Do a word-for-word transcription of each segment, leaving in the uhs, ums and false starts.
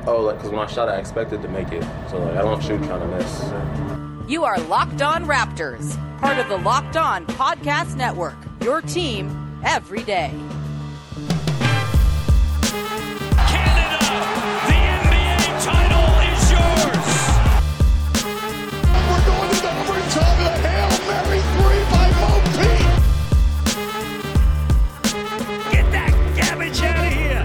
Oh, like, because when I shot, I expected to make it. So, like, I don't shoot trying to miss. You are Locked On Raptors, part of the Locked On Podcast Network, your team every day. Canada, the N B A title is yours. We're going to the overtime of the Hail Mary three by Mo Pete. Get that garbage out of here.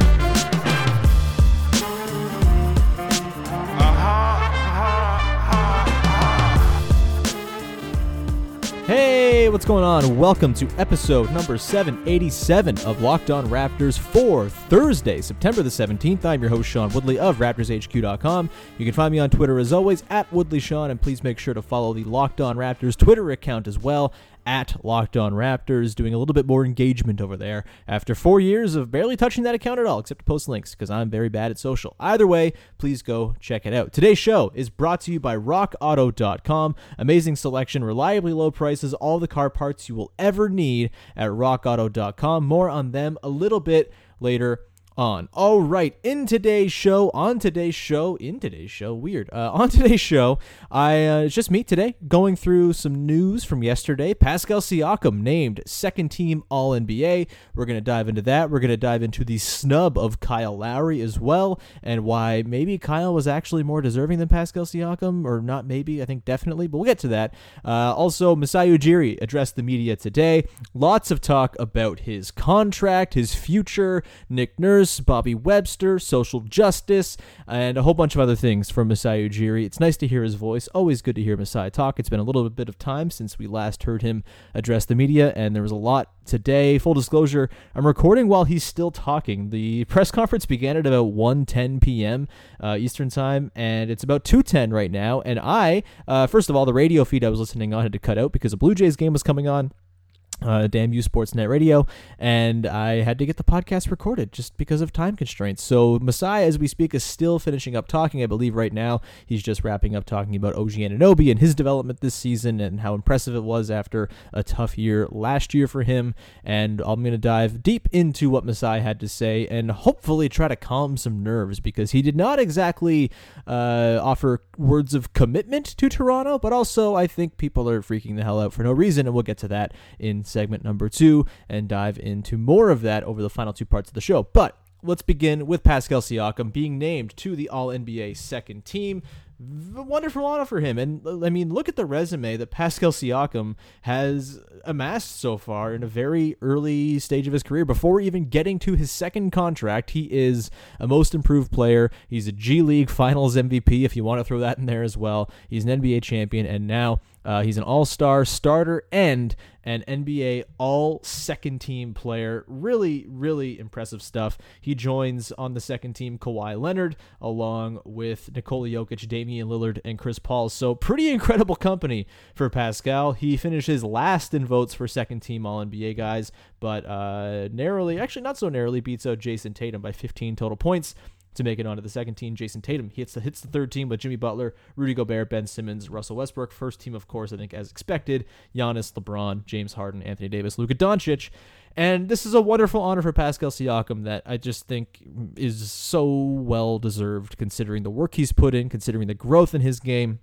Hey, what's going on? Welcome to episode number seven eighty-seven of Locked On Raptors for Thursday, September the seventeenth. I'm your host, Sean Woodley of Raptors H Q dot com. You can find me on Twitter as always, at WoodleySean, and please make sure to follow the Locked On Raptors Twitter account as well, at Locked On Raptors, doing a little bit more engagement over there after four years of barely touching that account at all, except to post links, because I'm very bad at social. Either way, please go check it out. Today's show is brought to you by rock auto dot com. Amazing selection, reliably low prices, all the car parts you will ever need at rock auto dot com. More on them a little bit later on. All right, in today's show, on today's show, in today's show, weird. Uh, on today's show, I uh, it's just me today going through some news from yesterday. Pascal Siakam named second team All N B A. We're going to dive into that. We're going to dive into the snub of Kyle Lowry as well, and why maybe Kyle was actually more deserving than Pascal Siakam, or not maybe, I think definitely, but we'll get to that. Uh, also, Masai Ujiri addressed the media today. Lots of talk about his contract, his future, Nick Nurse, Bobby Webster, social justice, and a whole bunch of other things from Masai Ujiri. It's nice to hear his voice. Always good to hear Masai talk. It's been a little bit of time since we last heard him address the media, and there was a lot today. Full disclosure, I'm recording while he's still talking. The press conference began at about one ten p.m. Uh, Eastern time, and it's about two ten right now, and I, uh, first of all, the radio feed I was listening on had to cut out because a Blue Jays game was coming on. Uh, damn you, Sportsnet Radio, and I had to get the podcast recorded just because of time constraints. So Masai, as we speak, is still finishing up talking. I believe right now he's just wrapping up talking about O G Anunoby and his development this season and how impressive it was after a tough year last year for him. And I'm going to dive deep into what Masai had to say and hopefully try to calm some nerves, because he did not exactly uh, offer words of commitment to Toronto, but also I think people are freaking the hell out for no reason, and we'll get to that in segment number two and dive into more of that over the final two parts of the show. But let's begin with Pascal Siakam being named to the All N B A second team. Wonderful honor for him. And I mean, look at the resume that Pascal Siakam has amassed so far in a very early stage of his career. Before even getting to his second contract, he is a most improved player. He's a G League Finals M V P, if you want to throw that in there as well. He's an N B A champion, and now uh, he's an all-star starter and an N B A all-second team player. Really, really impressive stuff. He joins on the second team Kawhi Leonard, along with Nikola Jokic, Damian Lillard, and Chris Paul. So pretty incredible company for Pascal. He finishes last in votes for second team All N B A guys, but uh, narrowly, actually not so narrowly, beats out Jason Tatum by fifteen total points to make it onto the second team. Jason Tatum hits the, hits the third team with Jimmy Butler, Rudy Gobert, Ben Simmons, Russell Westbrook. First team, of course, I think as expected, Giannis, LeBron, James Harden, Anthony Davis, Luka Doncic. And this is a wonderful honor for Pascal Siakam that I just think is so well deserved, considering the work he's put in, considering the growth in his game.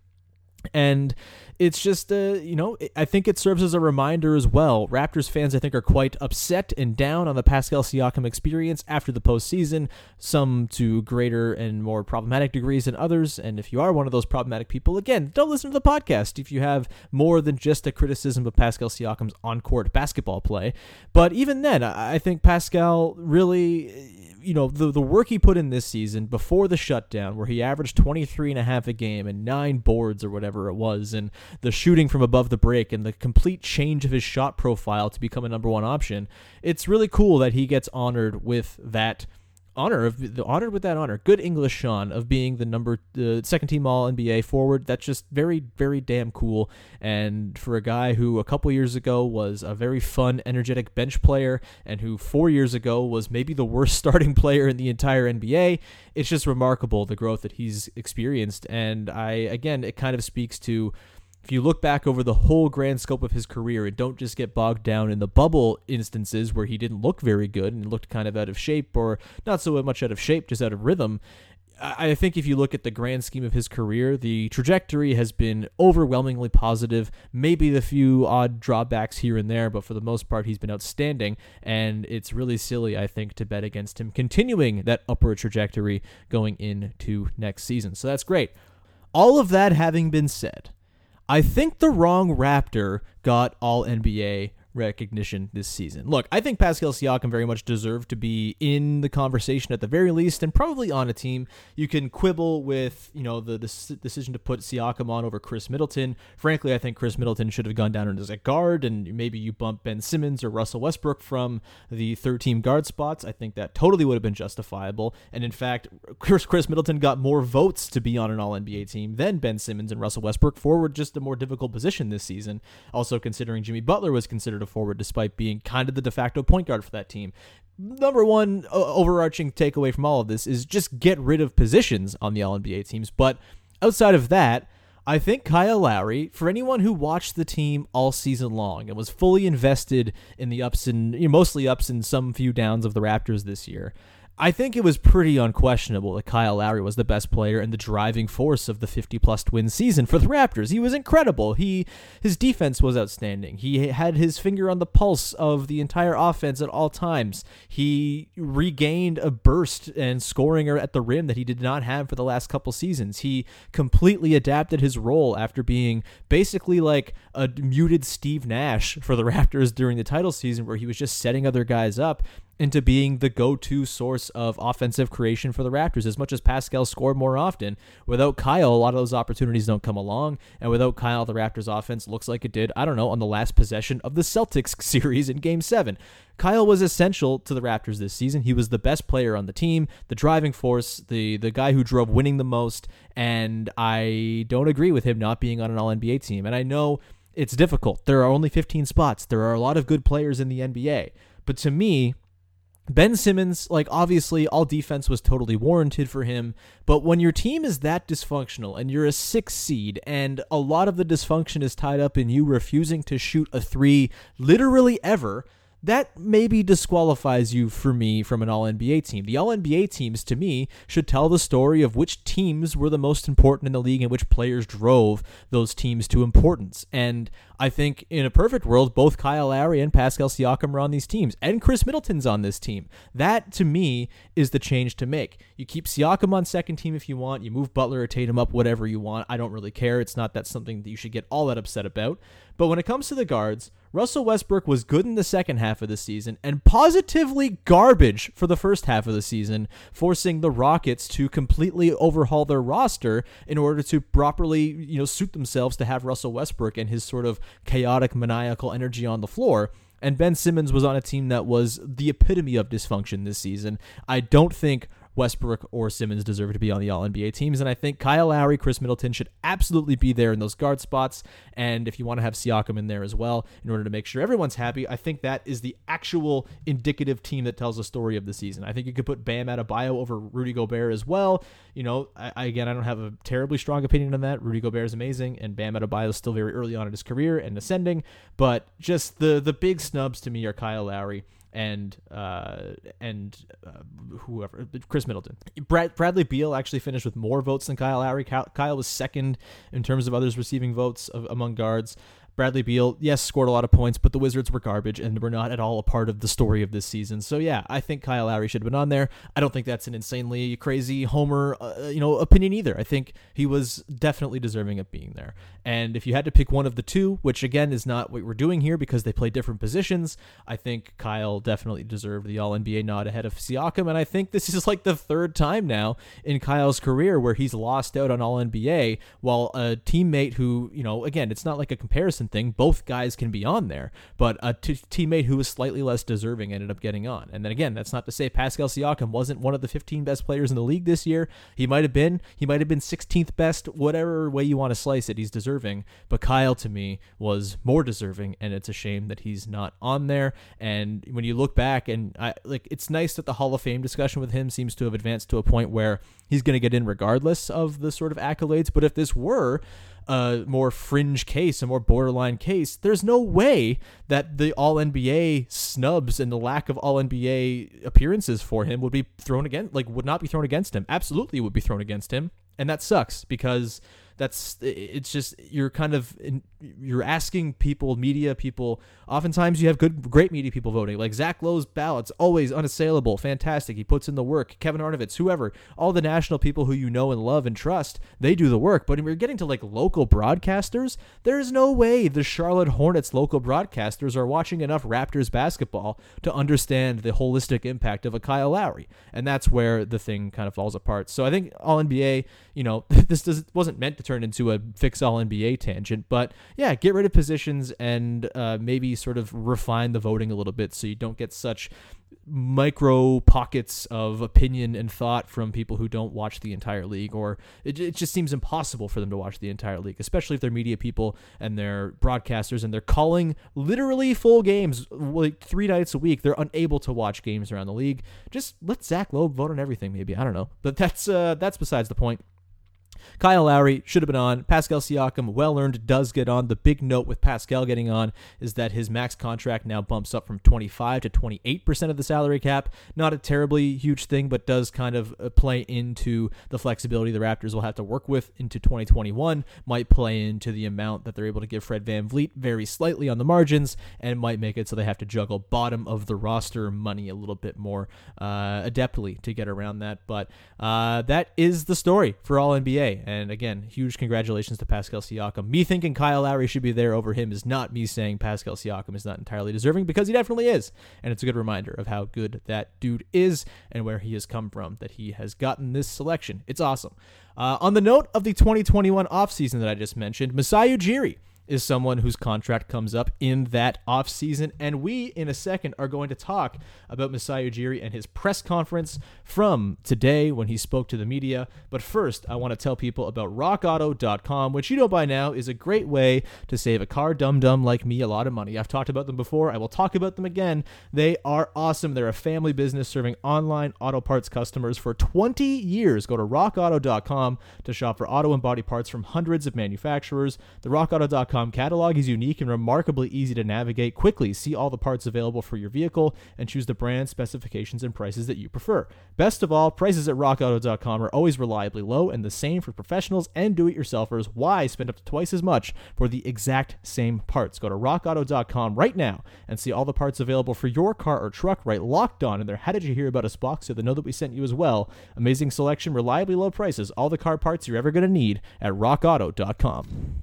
And it's just, uh, you know, I think it serves as a reminder as well. Raptors fans, I think, are quite upset and down on the Pascal Siakam experience after the postseason, some to greater and more problematic degrees than others. And if you are one of those problematic people, again, don't listen to the podcast if you have more than just a criticism of Pascal Siakam's on-court basketball play. But even then, I think Pascal really, you know, the, the work he put in this season before the shutdown, where he averaged twenty-three and a half a game and nine boards or whatever it was, and the shooting from above the break and the complete change of his shot profile to become a number one option, it's really cool that he gets honored with that honor of the honored with that honor. Good English, Sean, of being the number uh, second team All N B A forward. That's just very, very damn cool. And for a guy who a couple years ago was a very fun, energetic bench player, and who four years ago was maybe the worst starting player in the entire N B A, it's just remarkable the growth that he's experienced. And I, again, it kind of speaks to, if you look back over the whole grand scope of his career and don't just get bogged down in the bubble instances where he didn't look very good and looked kind of out of shape, or not so much out of shape, just out of rhythm, I think if you look at the grand scheme of his career, the trajectory has been overwhelmingly positive, maybe the few odd drawbacks here and there, but for the most part, he's been outstanding, and it's really silly, I think, to bet against him continuing that upward trajectory going into next season. So that's great. All of that having been said, I think the wrong Raptor got all N B A recognition this season. Look, I think Pascal Siakam very much deserved to be in the conversation at the very least, and probably on a team. You can quibble with, you know, the, the decision to put Siakam on over Chris Middleton. Frankly, I think Chris Middleton should have gone down as a guard, and maybe you bump Ben Simmons or Russell Westbrook from the third-team guard spots. I think that totally would have been justifiable, and in fact, Chris, Chris Middleton got more votes to be on an All N B A team than Ben Simmons and Russell Westbrook. Forward, just a more difficult position this season, also considering Jimmy Butler was considered a forward despite being kind of the de facto point guard for that team. Number one uh, overarching takeaway from all of this is just get rid of positions on the All N B A teams. But outside of that, I think Kyle Lowry, for anyone who watched the team all season long and was fully invested in the ups and, you know, mostly ups and some few downs of the Raptors this year, I think it was pretty unquestionable that Kyle Lowry was the best player and the driving force of the fifty-plus win season for the Raptors. He was incredible. He His defense was outstanding. He had his finger on the pulse of the entire offense at all times. He regained a burst and scoring at the rim that he did not have for the last couple seasons. He completely adapted his role after being basically like a muted Steve Nash for the Raptors during the title season, where he was just setting other guys up, into being the go-to source of offensive creation for the Raptors. As much as Pascal scored more often, without Kyle, a lot of those opportunities don't come along, and without Kyle, the Raptors offense looks like it did, I don't know, on the last possession of the Celtics series in Game seven. Kyle was essential to the Raptors this season. He was the best player on the team, the driving force, the, the guy who drove winning the most, and I don't agree with him not being on an All N B A team. And I know it's difficult. There are only fifteen spots. There are a lot of good players in the N B A. But to me, Ben Simmons, like, obviously all defense was totally warranted for him, but when your team is that dysfunctional and you're a six seed and a lot of the dysfunction is tied up in you refusing to shoot a three literally ever, that maybe disqualifies you for me from an All N B A team. The All N B A teams, to me, should tell the story of which teams were the most important in the league and which players drove those teams to importance. And I think in a perfect world, both Kyle Lowry and Pascal Siakam are on these teams, and Chris Middleton's on this team. That, to me, is the change to make. You keep Siakam on second team if you want. You move Butler or Tatum up, whatever you want. I don't really care. It's not that something that you should get all that upset about. But when it comes to the guards, Russell Westbrook was good in the second half of the season and positively garbage for the first half of the season, forcing the Rockets to completely overhaul their roster in order to properly, you know, suit themselves to have Russell Westbrook and his sort of chaotic, maniacal energy on the floor. And Ben Simmons was on a team that was the epitome of dysfunction this season. I don't think Westbrook or Simmons deserve to be on the All N B A teams, and I think Kyle Lowry, Chris Middleton should absolutely be there in those guard spots, and if you want to have Siakam in there as well in order to make sure everyone's happy, I think that is the actual indicative team that tells the story of the season. I think you could put Bam Adebayo over Rudy Gobert as well. You know, I, I, again, I don't have a terribly strong opinion on that. Rudy Gobert is amazing, and Bam Adebayo is still very early on in his career and ascending, but just the, the big snubs to me are Kyle Lowry and uh, and uh, whoever, Chris Middleton. Brad, Bradley Beal actually finished with more votes than Kyle Lowry. Kyle, Kyle was second in terms of others receiving votes of, among guards. Bradley Beal, yes, scored a lot of points, but the Wizards were garbage and were not at all a part of the story of this season. So yeah, I think Kyle Lowry should have been on there. I don't think that's an insanely crazy homer, uh, you know, opinion either. I think he was definitely deserving of being there. And if you had to pick one of the two, which again is not what we're doing here because they play different positions, I think Kyle definitely deserved the All N B A nod ahead of Siakam. And I think this is like the third time now in Kyle's career where he's lost out on All N B A, while a teammate who, you know, again, it's not like a comparison thing. Both guys can be on there, but a t- teammate who was slightly less deserving ended up getting on. And then again, that's not to say Pascal Siakam wasn't one of the fifteen best players in the league this year. He might have been. He might have been sixteenth best, whatever way you want to slice it. He's deserving. But Kyle, to me, was more deserving, and it's a shame that he's not on there. And when you look back, and I like, it's nice that the Hall of Fame discussion with him seems to have advanced to a point where he's going to get in regardless of the sort of accolades. But if this were a more fringe case, a more borderline case, there's no way that the All-N B A snubs and the lack of All-N B A appearances for him would be thrown against, like would not be thrown against him. Absolutely would be thrown against him. And that sucks because that's, it's just, you're kind of, you're asking people, media people, oftentimes you have good, great media people voting, like Zach Lowe's ballots, always unassailable, fantastic. He puts in the work. Kevin Arnovitz, whoever, all the national people who you know and love and trust, they do the work. But when we're getting to like local broadcasters, there's no way the Charlotte Hornets local broadcasters are watching enough Raptors basketball to understand the holistic impact of a Kyle Lowry. And that's where the thing kind of falls apart. So I think All N B A, you know, this does, wasn't meant to turn into a fix All N B A tangent, but yeah, get rid of positions and uh, maybe sort of refine the voting a little bit so you don't get such micro pockets of opinion and thought from people who don't watch the entire league, or it, it just seems impossible for them to watch the entire league, especially if they're media people and they're broadcasters and they're calling literally full games like three nights a week. They're unable to watch games around the league. Just let Zach Lowe vote on everything, maybe. I don't know, but that's uh, that's besides the point. Kyle Lowry should have been on. Pascal Siakam, well-earned, does get on. The big note with Pascal getting on is that his max contract now bumps up from twenty-five to twenty-eight percent of the salary cap. Not a terribly huge thing, but does kind of play into the flexibility the Raptors will have to work with into twenty twenty-one. Might play into the amount that they're able to give Fred VanVleet very slightly on the margins, and might make it so they have to juggle bottom of the roster money a little bit more uh, adeptly to get around that. But uh, that is the story for All N B A. And again, huge congratulations to Pascal Siakam. Me thinking Kyle Lowry should be there over him is not me saying Pascal Siakam is not entirely deserving, because he definitely is. And it's a good reminder of how good that dude is and where he has come from, that he has gotten this selection. It's awesome. Uh, on the note of the twenty twenty-one offseason that I just mentioned, Masai Ujiri is someone whose contract comes up in that offseason, and we, in a second, are going to talk about Masai Ujiri and his press conference from today when he spoke to the media. But first, I want to tell people about rock auto dot com, which you know by now is a great way to save a car dum-dum like me a lot of money. I've talked about them before. I will talk about them again. They are awesome. They're a family business serving online auto parts customers for twenty years. Go to rock auto dot com to shop for auto and body parts from hundreds of manufacturers. The rock auto dot com catalog is unique and remarkably easy to navigate. Quickly see all the parts available for your vehicle and choose the brand, specifications, and prices that you prefer. Best of all, prices at rock auto dot com are always reliably low, and the same for professionals and do-it-yourselfers. Why spend up to twice as much for the exact same parts? Go to rock auto dot com right now and see all the parts available for your car or truck. Right, Locked On in their How Did You Hear About Us box so they know that we sent you as well. Amazing selection, reliably low prices, all the car parts you're ever going to need at rock auto dot com.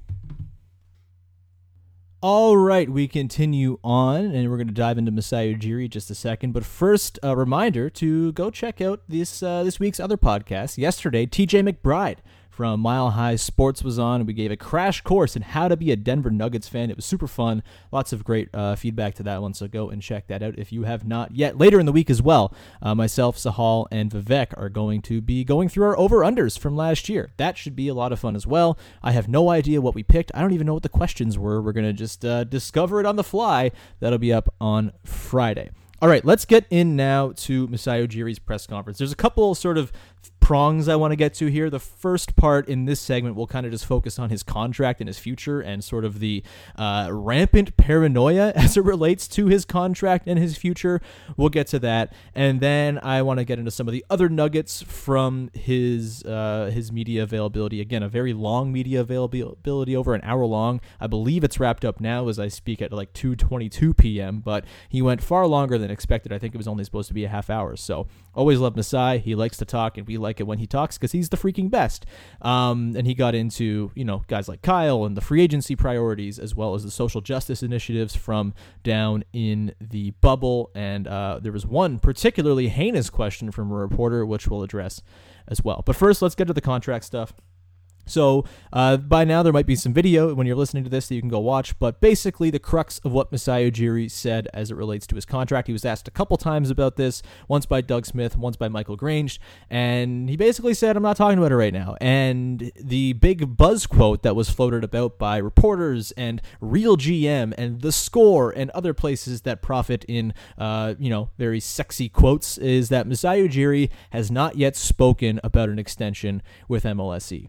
All right, we continue on, and we're going to dive into Masai Ujiri in just a second. But first, a reminder to go check out this uh, this week's other podcast. Yesterday, T J McBride from Mile High Sports was on, and we gave a crash course in how to be a Denver Nuggets fan. It was super fun. Lots of great uh, feedback to that one, so go and check that out if you have not yet. Later in the week as well, uh, myself, Sahal, and Vivek are going to be going through our over-unders from last year. That should be a lot of fun as well. I have no idea what we picked. I don't even know what the questions were. We're going to just uh, discover it on the fly. That'll be up on Friday. All right, let's get in now to Masai Ujiri's press conference. There's a couple sort of prongs I want to get to here. The first part in this segment will kind of just focus on his contract and his future and sort of the uh, rampant paranoia as it relates to his contract and his future. We'll get to that. And then I want to get into some of the other nuggets from his uh, his media availability. Again, a very long media availability, over an hour long. I believe it's wrapped up now as I speak at like two twenty-two p.m., but he went far longer than expected. I think it was only supposed to be a half hour. So always love Masai. He likes to talk, and we like it when he talks because he's the freaking best. Um, and he got into, you know, guys like Kyle and the free agency priorities, as well as the social justice initiatives from down in the bubble. And uh, there was one particularly heinous question from a reporter, which we'll address as well. But first, let's get to the contract stuff. So uh, by now there might be some video when you're listening to this that you can go watch, but basically the crux of what Masai Ujiri said as it relates to his contract. He was asked a couple times about this, once by Doug Smith, once by Michael Grange, and he basically said, I'm not talking about it right now. And the big buzz quote that was floated about by reporters and Real G M and The Score and other places that profit in, uh, you know, very sexy quotes is that Masai Ujiri has not yet spoken about an extension with M L S E.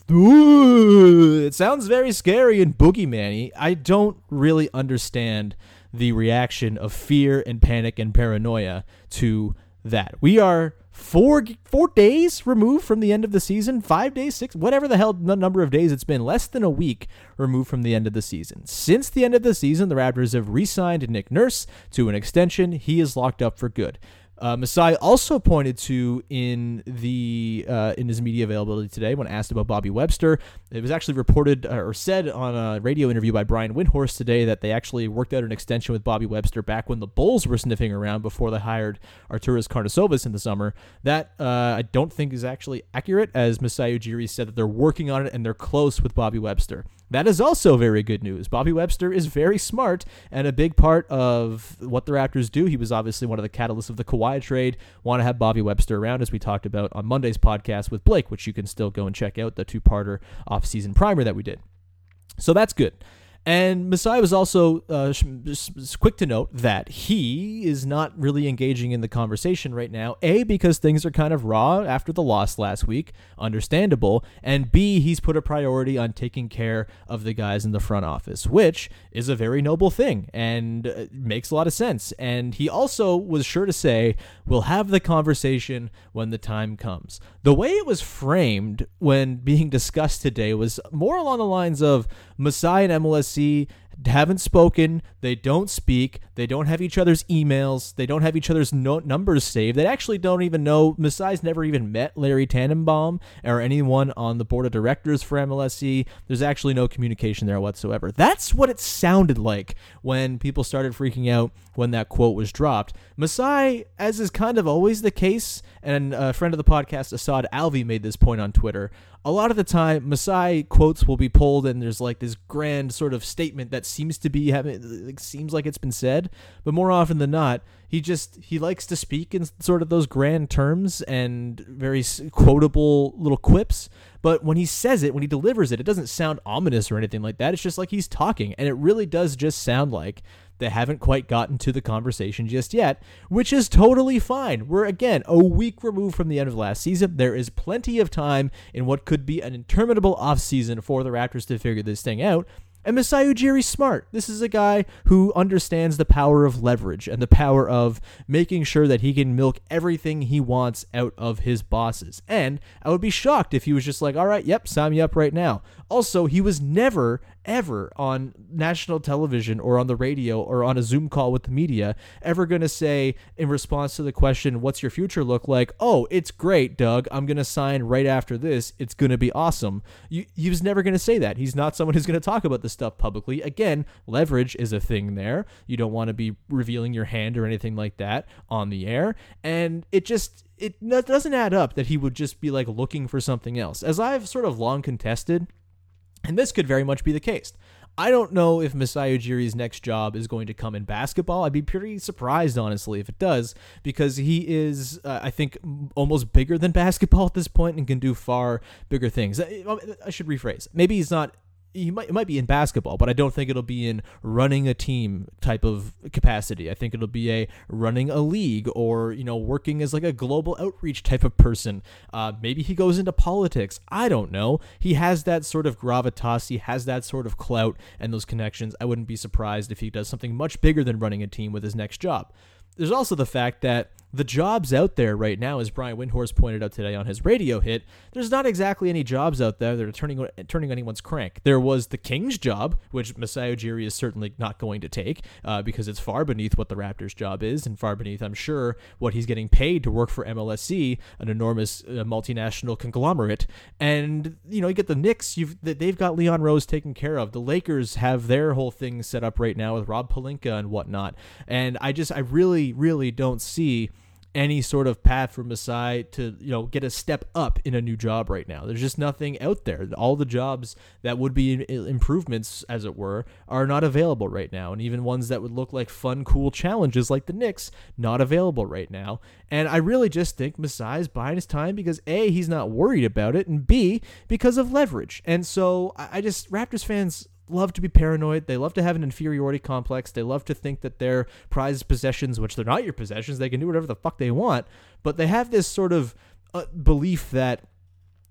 Ooh, it sounds very scary and boogeyman-y. I don't really understand the reaction of fear and panic and paranoia to that. We are four four days removed from the end of the season, five days, six, whatever the hell the number of days it's been, less than a week removed from the end of the season. Since the end of the season, the Raptors have re-signed Nick Nurse to an extension. He is locked up for good. Uh, Masai also pointed to in the uh, in his media availability today when asked about Bobby Webster. It was actually reported uh, or said on a radio interview by Brian Windhorst today that they actually worked out an extension with Bobby Webster back when the Bulls were sniffing around before they hired Arturas Karnisovas in the summer. That uh, I don't think is actually accurate, as Masai Ujiri said that they're working on it and they're close with Bobby Webster. That is also very good news. Bobby Webster is very smart and a big part of what the Raptors do. He was obviously one of the catalysts of the Kawhi trade. Want to have Bobby Webster around, as we talked about on Monday's podcast with Blake, which you can still go and check out, the two-parter off-season primer that we did. So that's good. And Masai was also uh, just quick to note that he is not really engaging in the conversation right now, A, because things are kind of raw after the loss last week, understandable, and B, he's put a priority on taking care of the guys in the front office, which is a very noble thing and uh, makes a lot of sense. And he also was sure to say, we'll have the conversation when the time comes. The way it was framed when being discussed today was more along the lines of Masai and M L S C haven't spoken, they don't speak, they don't have each other's emails, they don't have each other's no- numbers saved, they actually don't even know, Masai's never even met Larry Tannenbaum or anyone on the board of directors for M L S C. There's actually no communication there whatsoever. That's what it sounded like when people started freaking out when that quote was dropped. Masai, as is kind of always the case, and a friend of the podcast, Assad Alvi, made this point on Twitter, a lot of the time, Masai quotes will be pulled and there's like this grand sort of statement that seems to be having, like, seems like it's been said, but more often than not, he just, he likes to speak in sort of those grand terms and very quotable little quips. But when he says it, when he delivers it, it doesn't sound ominous or anything like that. It's just like he's talking, and it really does just sound like they haven't quite gotten to the conversation just yet, which is totally fine. We're, again, a week removed from the end of last season. There is plenty of time in what could be an interminable offseason for the Raptors to figure this thing out. And Masai Ujiri's smart. This is a guy who understands the power of leverage and the power of making sure that he can milk everything he wants out of his bosses. And I would be shocked if he was just like, all right, yep, sign me up right now. Also, he was never, ever on national television or on the radio or on a Zoom call with the media ever going to say, in response to the question, what's your future look like? Oh, it's great, Doug. I'm going to sign right after this. It's going to be awesome. You, he was never going to say that. He's not someone who's going to talk about this stuff publicly. Again, leverage is a thing there. You don't want to be revealing your hand or anything like that on the air. And it just, it doesn't add up that he would just be like looking for something else. As I've sort of long contested, and this could very much be the case, I don't know if Masai Ujiri's next job is going to come in basketball. I'd be pretty surprised, honestly, if it does, because he is, uh, I think, almost bigger than basketball at this point and can do far bigger things. I should rephrase. Maybe he's not He might, it might be in basketball, but I don't think it'll be in running a team type of capacity. I think it'll be a running a league or, you know, working as like a global outreach type of person. Uh, maybe he goes into politics. I don't know. He has that sort of gravitas. He has that sort of clout and those connections. I wouldn't be surprised if he does something much bigger than running a team with his next job. There's also the fact that the jobs out there right now, as Brian Windhorst pointed out today on his radio hit, there's not exactly any jobs out there that are turning turning anyone's crank. There was the Kings job, which Masai Ujiri is certainly not going to take uh, because it's far beneath what the Raptors job is and far beneath, I'm sure, what he's getting paid to work for M L S C, an enormous uh, multinational conglomerate. And, you know, you get the Knicks, you've they've got Leon Rose taken care of. The Lakers have their whole thing set up right now with Rob Pelinka and whatnot. And I just, I really, really don't see any sort of path for Masai to, you know, get a step up in a new job right now. There's just nothing out there. All the jobs that would be improvements, as it were, are not available right now. And even ones that would look like fun, cool challenges like the Knicks, not available right now. And I really just think Masai's buying his time because A, he's not worried about it, and B, because of leverage. And so I just, Raptors fans love to be paranoid. They love to have an inferiority complex. They love to think that their prized possessions, which they're not your possessions, they can do whatever the fuck they want, but they have this sort of uh, belief that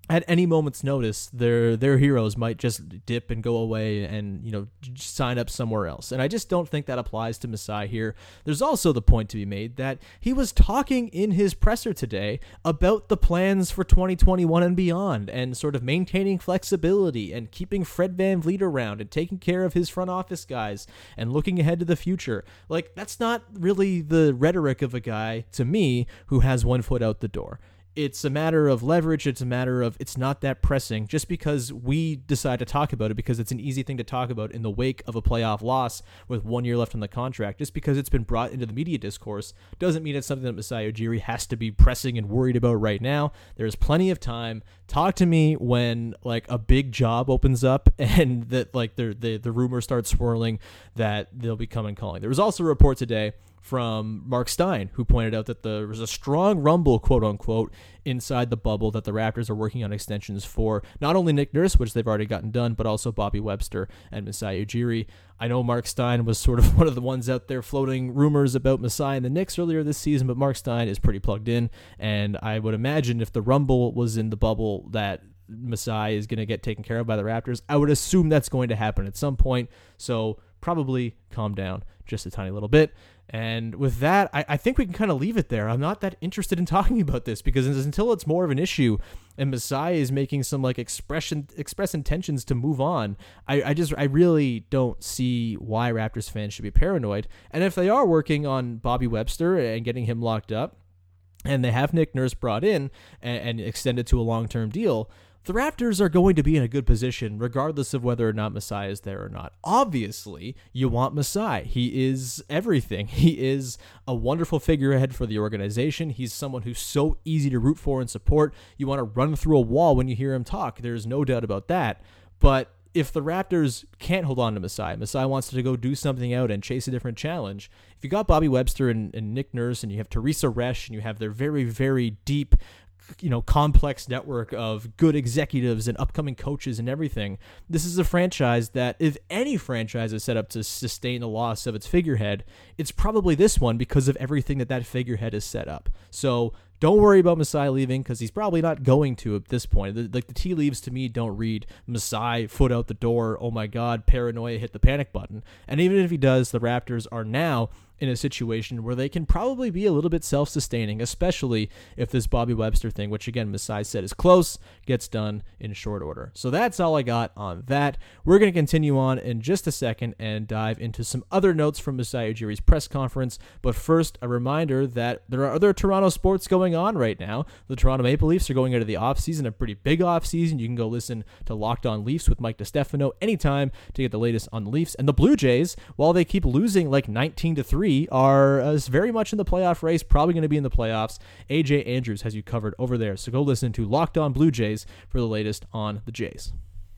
at any moment's notice, their their heroes might just dip and go away and, you know, sign up somewhere else. And I just don't think that applies to Masai here. There's also the point to be made that he was talking in his presser today about the plans for twenty twenty-one and beyond, and sort of maintaining flexibility and keeping Fred VanVleet around and taking care of his front office guys and looking ahead to the future. Like, that's not really the rhetoric of a guy, to me, who has one foot out the door. It's a matter of leverage. It's a matter of it's not that pressing. Just because we decide to talk about it because it's an easy thing to talk about in the wake of a playoff loss with one year left on the contract, just because it's been brought into the media discourse doesn't mean it's something that Masai Ujiri has to be pressing and worried about right now. There's plenty of time. Talk to me when like a big job opens up and that like the the, the rumor starts swirling that they'll be coming calling. There was also a report today from Mark Stein, who pointed out that there was a strong rumble, quote unquote, inside the bubble that the Raptors are working on extensions for not only Nick Nurse, which they've already gotten done, but also Bobby Webster and Masai Ujiri. I know Mark Stein was sort of one of the ones out there floating rumors about Masai and the Knicks earlier this season, but Mark Stein is pretty plugged in, and I would imagine if the rumble was in the bubble that Masai is going to get taken care of by the Raptors, I would assume that's going to happen at some point, so probably calm down just a tiny little bit. And with that, I, I think we can kind of leave it there. I'm not that interested in talking about this because until it's more of an issue and Masai is making some like expression, express intentions to move on, I, I just, I really don't see why Raptors fans should be paranoid. And if they are working on Bobby Webster and getting him locked up and they have Nick Nurse brought in and, and extended to a long-term deal, the Raptors are going to be in a good position regardless of whether or not Masai is there or not. Obviously, you want Masai. He is everything. He is a wonderful figurehead for the organization. He's someone who's so easy to root for and support. You want to run through a wall when you hear him talk. There's no doubt about that. But if the Raptors can't hold on to Masai, Masai wants to go do something out and chase a different challenge. If you got Bobby Webster and, and Nick Nurse and you have Teresa Resch and you have their very, very deep, you know, complex network of good executives and upcoming coaches and everything, this is a franchise that if any franchise is set up to sustain the loss of its figurehead, it's probably this one because of everything that that figurehead is set up. So don't worry about Masai leaving because he's probably not going to at this point. The, like the tea leaves to me don't read Masai foot out the door, oh my God, paranoia, hit the panic button. And even if he does, the Raptors are now in a situation where they can probably be a little bit self-sustaining, especially if this Bobby Webster thing, which again Masai said is close, gets done in short order. So that's all I got on that. We're going to continue on in just a second and dive into some other notes from Masai Ujiri's press conference. But first, a reminder that there are other Toronto sports going on right now. The Toronto Maple Leafs are going into the offseason, a pretty big offseason. You can go listen to Locked On Leafs with Mike DiStefano anytime to get the latest on the Leafs. And the Blue Jays, while they keep losing like nineteen to three, are uh, very much in the playoff race, probably going to be in the playoffs. A J Andrews has you covered over there. So go listen to Locked On Blue Jays for the latest on the Jays.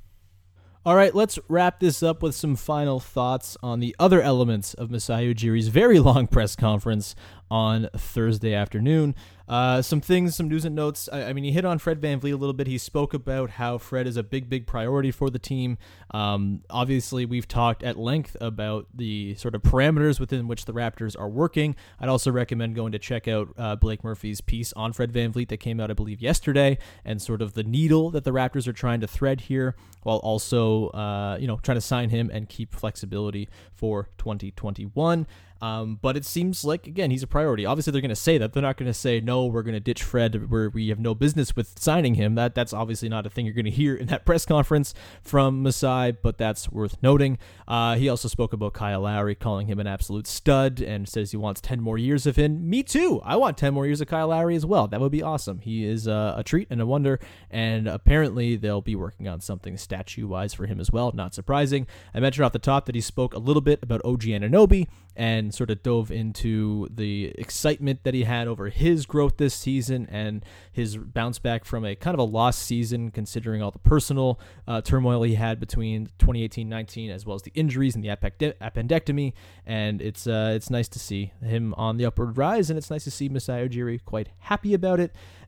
All right, let's wrap this up with some final thoughts on the other elements of Masai Ujiri's very long press conference on Thursday afternoon. Uh, some things, some news and notes. I, I mean, he hit on Fred VanVleet a little bit. He spoke about how Fred is a big, big priority for the team. Um, obviously, we've talked at length about the sort of parameters within which the Raptors are working. I'd also recommend going to check out uh, Blake Murphy's piece on Fred VanVleet that came out, I believe, yesterday, and sort of the needle that the Raptors are trying to thread here, while also, uh, you know, trying to sign him and keep flexibility for twenty twenty-one. Um, but it seems like, again, he's a priority. Obviously, they're going to say that. They're not going to say, no, we're going to ditch Fred where we have no business with signing him. That That's obviously not a thing you're going to hear in that press conference from Masai, but that's worth noting. Uh, he also spoke about Kyle Lowry, calling him an absolute stud, and says he wants ten more years of him. Me too. I want ten more years of Kyle Lowry as well. That would be awesome. He is uh, a treat and a wonder, and apparently they'll be working on something statue-wise for him as well. Not surprising. I mentioned off the top that he spoke a little bit about O G Anunoby, and sort of dove into the excitement that he had over his growth this season and his bounce back from a kind of a lost season, considering all the personal uh, turmoil he had between twenty eighteen nineteen, as well as the injuries and the appendectomy. And it's uh, it's nice to see him on the upward rise, and it's nice to see Masai Ujiri quite happy about it.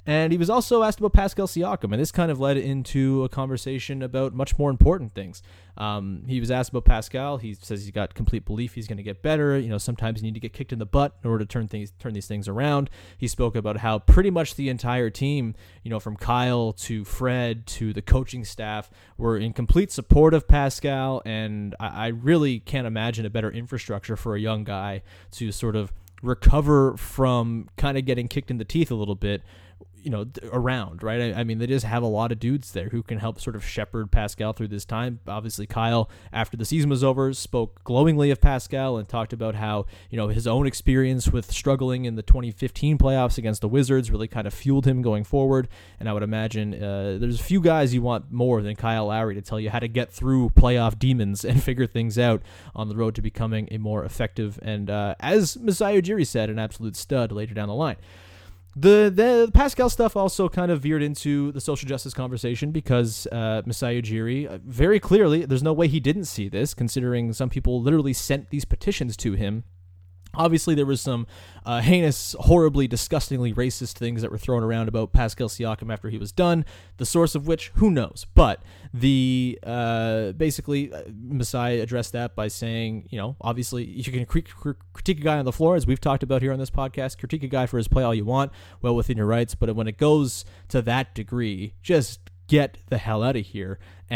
And he was also asked about Pascal Siakam, and this kind of led into a conversation about much more important things. Um, he was asked about Pascal. He says he's got complete belief he's going to get better. You know, sometimes you need to get kicked in the butt in order to turn things, turn these things around. He spoke about how pretty much the entire team, you know, from Kyle to Fred to the coaching staff, were in complete support of Pascal, and I, I really can't imagine a better infrastructure for a young guy to sort of recover from kind of getting kicked in the teeth a little bit, you know, around, right? I, I mean, they just have a lot of dudes there who can help sort of shepherd Pascal through this time. Obviously, Kyle, after the season was over, spoke glowingly of Pascal and talked about how, you know, his own experience with struggling in the twenty fifteen playoffs against the Wizards really kind of fueled him going forward. And I would imagine uh, there's a few guys you want more than Kyle Lowry to tell you how to get through playoff demons and figure things out on the road to becoming a more effective and, uh, as Masai Ujiri said, an absolute stud later down the line. The the Pascal stuff also kind of veered into the social justice conversation because uh, Masai Ujiri, uh, very clearly, there's no way he didn't see this, considering some people literally sent these petitions to him. Obviously, there was some uh, heinous, horribly, disgustingly racist things that were thrown around about Pascal Siakam after he was done, the source of which, who knows? But the uh, basically, uh, Masai addressed that by saying, you know, obviously, you can critique, critique a guy on the floor, as we've talked about here on this podcast, critique a guy for his play all you want, well within your rights, but when it goes to that degree, just get the hell out of here.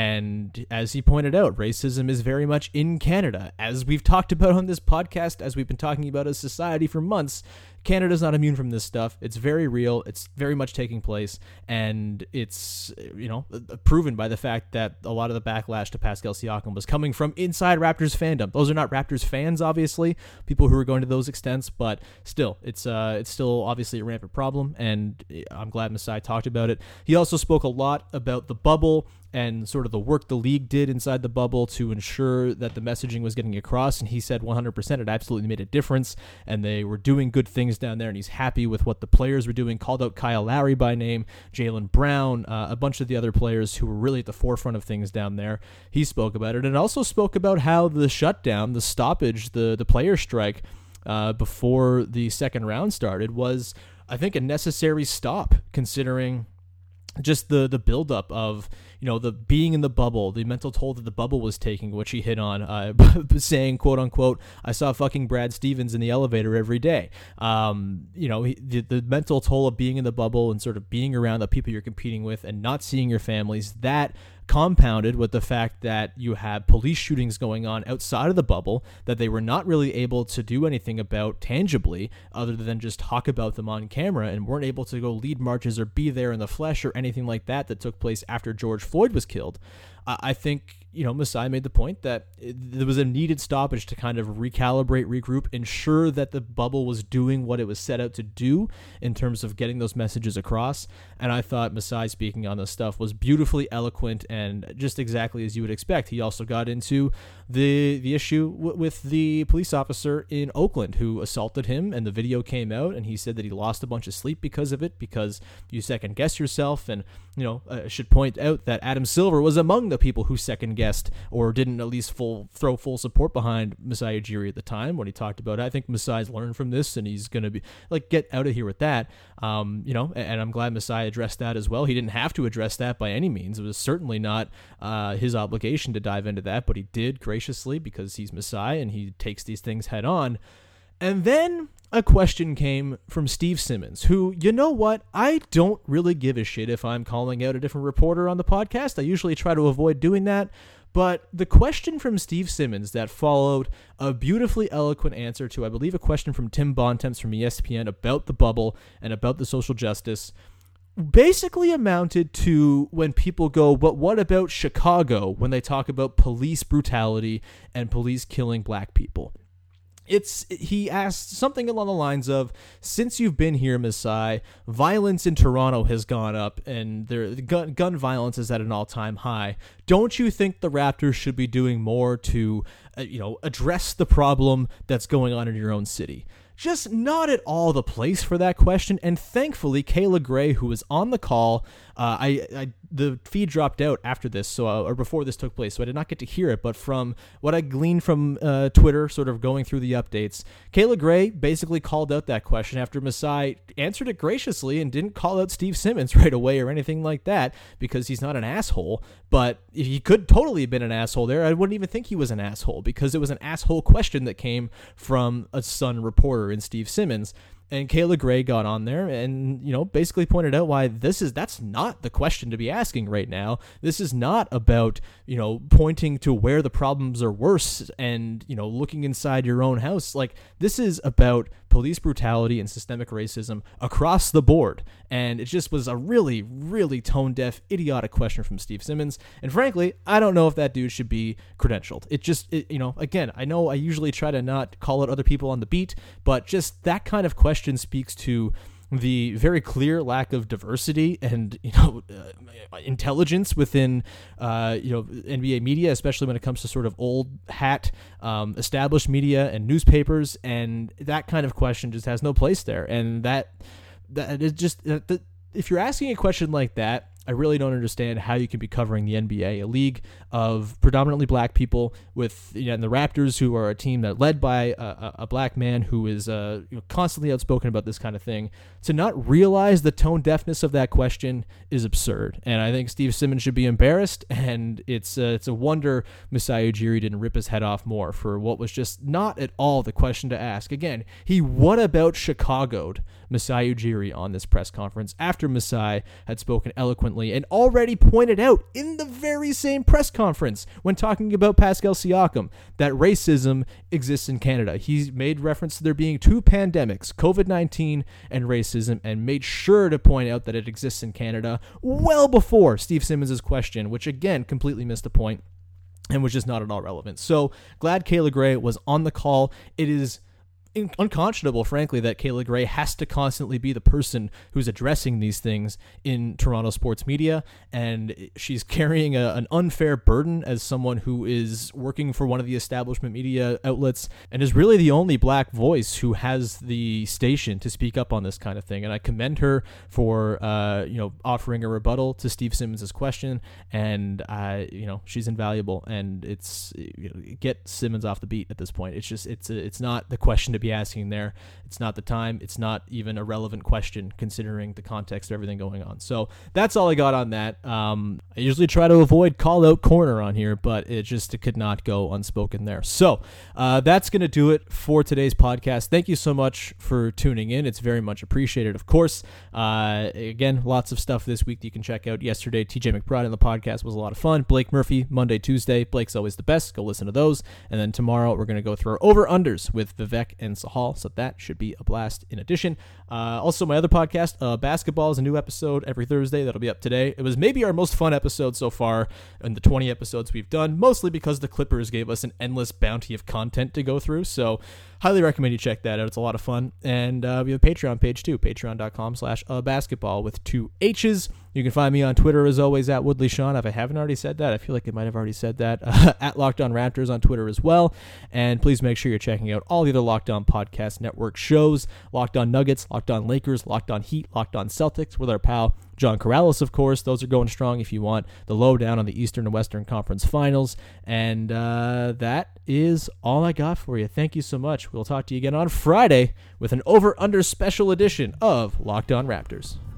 And as he pointed out, racism is very much in Canada. As we've talked about on this podcast, as we've been talking about as society for months, Canada's not immune from this stuff. It's very real. It's very much taking place. And it's, you know, proven by the fact that a lot of the backlash to Pascal Siakam was coming from inside Raptors fandom. Those are not Raptors fans, obviously, people who are going to those extents, but still, it's uh, it's still obviously a rampant problem. And I'm glad Masai talked about it. He also spoke a lot about the bubble and sort of the work the league did inside the bubble to ensure that the messaging was getting across. And he said one hundred percent it absolutely made a difference, and they were doing good things down there, and he's happy with what the players were doing. Called out Kyle Lowry by name, Jaylen Brown, uh, a bunch of the other players who were really at the forefront of things down there. He spoke about it, and also spoke about how the shutdown, the stoppage, the, the player strike uh, before the second round started was, I think, a necessary stop, considering just the the buildup of, you know, the being in the bubble, the mental toll that the bubble was taking, which he hit on, uh, saying, quote unquote, I saw fucking Brad Stevens in the elevator every day. Um, you know, he, the, the mental toll of being in the bubble and sort of being around the people you're competing with and not seeing your families, that compounded with the fact that you had police shootings going on outside of the bubble that they were not really able to do anything about tangibly other than just talk about them on camera, and weren't able to go lead marches or be there in the flesh or anything like that that took place after George Floyd was killed. Uh, I think, you know, Masai made the point that it, there was a needed stoppage to kind of recalibrate, regroup, ensure that the bubble was doing what it was set out to do in terms of getting those messages across. And I thought Masai, speaking on this stuff, was beautifully eloquent and just exactly as you would expect. He also got into the the issue w- with the police officer in Oakland who assaulted him, and the video came out, and he said that he lost a bunch of sleep because of it, because you second guess yourself. And, you know, I should point out that Adam Silver was among the people who second guessed or didn't at least full throw full support behind Masai Ujiri at the time when he talked about it. I think Masai's learned from this, and he's going to be like, get out of here with that. Um, you know, and, and I'm glad Masai addressed that as well. He didn't have to address that by any means. It was certainly not uh, his obligation to dive into that, but he did graciously because he's Masai and he takes these things head on. And then a question came from Steve Simmons, who, you know what, I don't really give a shit if I'm calling out a different reporter on the podcast. I usually try to avoid doing that. But the question from Steve Simmons that followed a beautifully eloquent answer to, I believe, a question from Tim Bontemps from E S P N about the bubble and about the social justice basically amounted to when people go, but what about Chicago when they talk about police brutality and police killing black people? It's he asked something along the lines of, since you've been here, Masai, violence in Toronto has gone up and there gun, gun violence is at an all-time high. Don't you think the Raptors should be doing more to, uh, you know, address the problem that's going on in your own city? just not at all the place for that question. And thankfully, Kayla Gray, who was on the call, uh, I, I the feed dropped out after this, so uh, or before this took place, so I did not get to hear it. But from what I gleaned from uh, Twitter, sort of going through the updates, Kayla Gray basically called out that question after Masai answered it graciously and didn't call out Steve Simmons right away or anything like that, because he's not an asshole. But if he could totally have been an asshole there, I wouldn't even think he was an asshole, because it was an asshole question that came from a Sun reporter in Steve Simmons. And Kayla Gray got on there and, you know, basically pointed out why this is, that's not the question to be asking right now. This is not about, you know, pointing to where the problems are worse and, you know, looking inside your own house. Like, this is about police brutality and systemic racism across the board. And it just was a really, really tone-deaf, idiotic question from Steve Simmons. And frankly, I don't know if that dude should be credentialed. It just, it, you know, again, I know I usually try to not call out other people on the beat, but just that kind of question speaks to the very clear lack of diversity and, you know, uh, intelligence within, uh, you know, N B A media, especially when it comes to sort of old hat, um, established media and newspapers. And that kind of question just has no place there. And that, that is just, that, that, if you're asking a question like that, I really don't understand how you can be covering the N B A, a league of predominantly black people, with, you know, and the Raptors, who are a team that led by a, a black man who is uh, you know, constantly outspoken about this kind of thing. To not realize the tone deafness of that question is absurd, and I think Steve Simmons should be embarrassed. And it's uh, it's a wonder Masai Ujiri didn't rip his head off more for what was just not at all the question to ask. Again, he what about Chicago'd Masai Ujiri on this press conference after Masai had spoken eloquently and already pointed out in the very same press conference when talking about Pascal Siakam that racism exists in Canada. He made reference to there being two pandemics, covid nineteen and racism, and made sure to point out that it exists in Canada well before Steve Simmons' question, which again completely missed the point and was just not at all relevant. So glad Kayla Gray was on the call. It is unconscionable, frankly, that Kayla Gray has to constantly be the person who's addressing these things in Toronto sports media, and she's carrying a, an unfair burden as someone who is working for one of the establishment media outlets and is really the only black voice who has the station to speak up on this kind of thing. And I commend her for uh, you know offering a rebuttal to Steve Simmons' question, and uh, you know she's invaluable. And it's you know, get Simmons off the beat at this point. It's just it's a, it's not the question to be asking there. It's not the time. It's not even a relevant question considering the context of everything going on. So that's all I got on that. Um, I usually try to avoid call out corner on here, but it just it could not go unspoken there. So uh, that's going to do it for today's podcast. Thank you so much for tuning in. It's very much appreciated, of course. Uh, again, lots of stuff this week that you can check out. Yesterday, T J McBride on the podcast was a lot of fun. Blake Murphy, Monday, Tuesday. Blake's always the best. Go listen to those. And then tomorrow, we're going to go through our over-unders with Vivek and Sahal, so that should be a blast in addition. Uh, also, my other podcast, uh, Basketball, is a new episode every Thursday. That'll be up today. It was maybe our most fun episode so far in the twenty episodes we've done, mostly because the Clippers gave us an endless bounty of content to go through, so highly recommend you check that out. It's a lot of fun. And uh, we have a Patreon page too, patreon.com slash basketball with two H's. You can find me on Twitter, as always, at Woodley Sean. If I haven't already said that, I feel like I might have already said that. Uh, at Locked On Raptors on Twitter as well. And please make sure you're checking out all the other Locked On Podcast Network shows. Locked On Nuggets, Locked On Lakers, Locked On Heat, Locked On Celtics with our pal John Corrales, of course. Those are going strong if you want the lowdown on the Eastern and Western Conference Finals. And uh, that is all I got for you. Thank you so much. We'll talk to you again on Friday with an over-under special edition of Locked On Raptors.